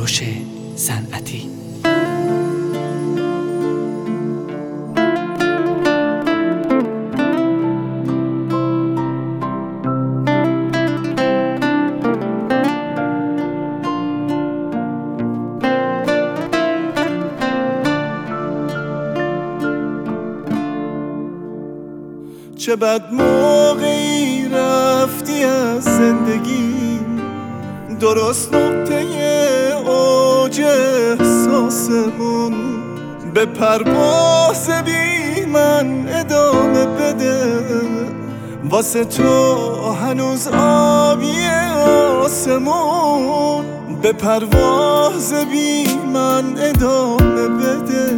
کوروش صنعتی. چه بد موقعی رفتی از زندگی، درست نقطه اوج احساسمون. به پرواز بی من ادامه بده، واسه تو هنوز آبی آسمون. به پرواز بی من ادامه بده،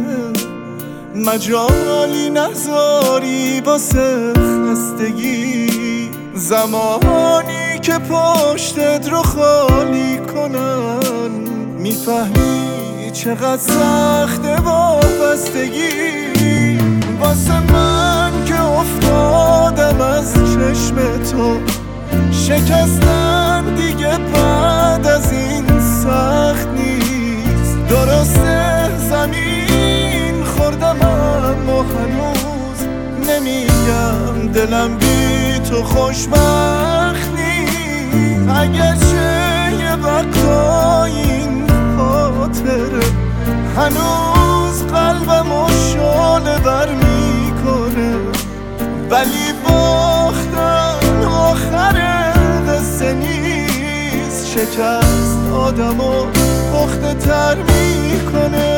مجالی نذاری واسه خستگی. زمانی که پشتت رو خالی کنن، میفهمی چقدر سخته وابستگی. واسه من که افتادم از چشم تو، شکستن دیگه بعد از این سخت نیست. درسته زمین خوردم اما هنوز نمیگم دلم بی تو خوشبخت نیست. اگرچه یه وقتا این خاطره هنوز قلبمو شعله بر میکنه، ولی باختن آخر قصه نیست. شکست آدمو پخته تر میکنه.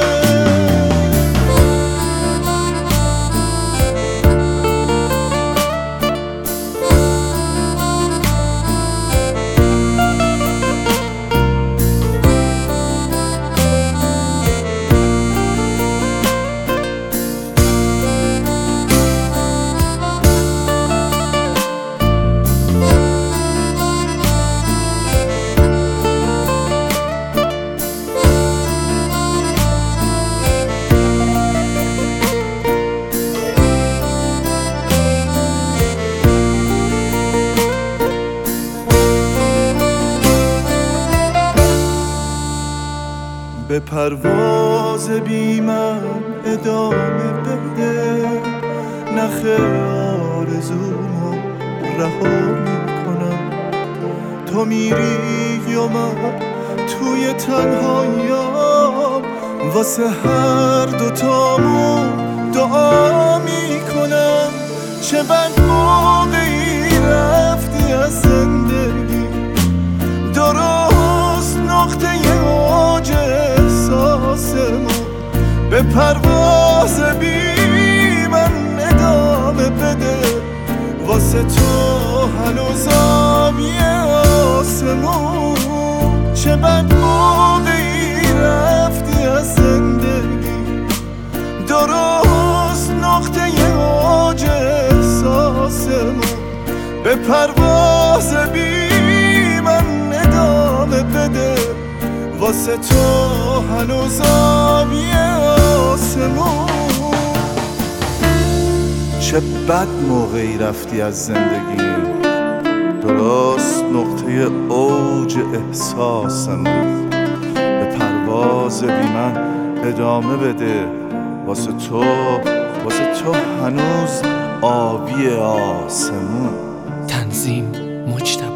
به پرواز بی من ادامه بده، نخ آرزومو رها میکنم. تو میری و من توی تنهاییام، واسه هر دوتامون دعا میکنم. چه بد موقعی رفتی از زندگی، درست نقطه اوج احساسمون. به پرواز بی من ادامه بده، واسه تو هنوز آبی آسمون. چه بد موقعی رفتی از زندگی، درست نقطه اوج احساسمون. به پرواز بی من ادامه بده، واسه تو هنوز آبی آسمون. چه بد موقعی رفتی از زندگی، درست نقطه اوج احساسمون. به پرواز بی من ادامه بده، واسه تو هنوز آبی آسمون. تنظیم مجتبی.